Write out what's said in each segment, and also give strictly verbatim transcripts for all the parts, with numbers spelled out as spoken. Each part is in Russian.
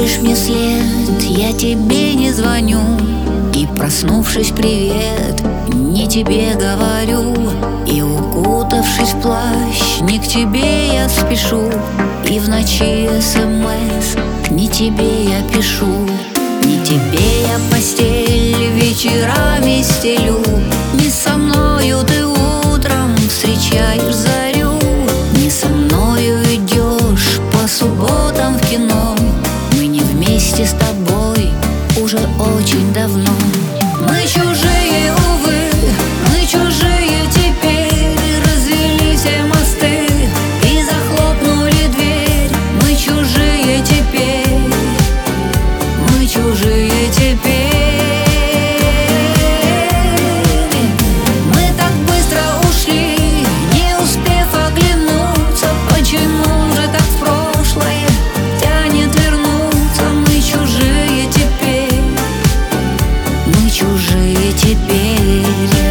ищешь мне след, я тебе не звоню. И проснувшись, привет, не тебе говорю. И укутавшись в плащ, не к тебе я спешу. И в ночи смс не тебе я пишу. Не тебе я постель вечерами стелю. Не со мною ты утром встречаешь зарю. Не со мною идешь по субботам в кино. Мы не вместе с тобой уже очень давно. Мы чужие, увы, мы чужие теперь. Развели все мосты и захлопнули дверь. Мы чужие теперь, мы чужие теперь. Мы так быстро ушли, не успев оглянуться. Почему же так в прошлое тянет вернуться? Мы чужие теперь, мы чужие теперь.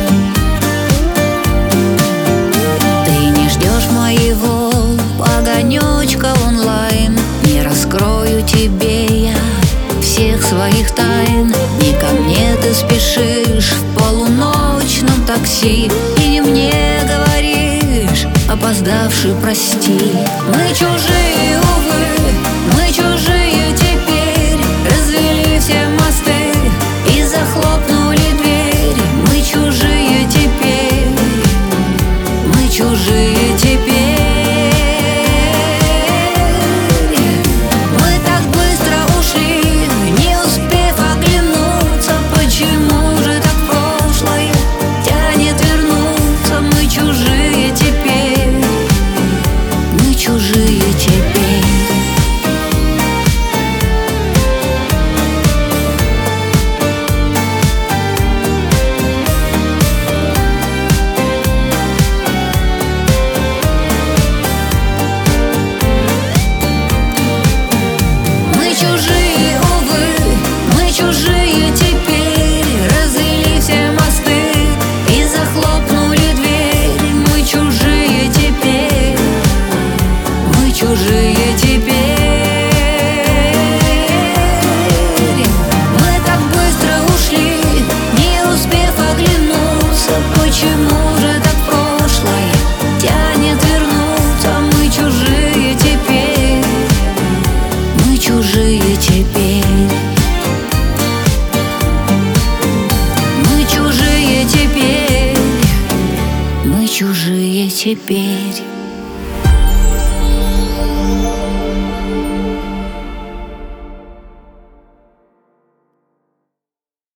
Ты не ждешь моего огонечка онлайн. Не раскрою тебе я всех своих тайн. Не ко мне ты спешишь в полуночном такси. И не мне говоришь, опоздавший, прости. Мы чужие, увы, мы чужие теперь. Развели все мосты и захлопнули дверь. Мы чужие теперь, мы чужие теперь. Мы так быстро ушли, не успев оглянуться. Почему же так в прошлое тянет вернуться? Мы чужие теперь, мы чужие теперь. Мы чужие, увы, мы чужие теперь. Развели все мосты и захлопнули дверь. Мы чужие теперь, мы чужие теперь. Мы так быстро ушли, не успев оглянуться. Почему же так в прошлое тянет вернуться? Мы чужие теперь, мы чужие теперь. Мы чужие теперь, мы чужие теперь.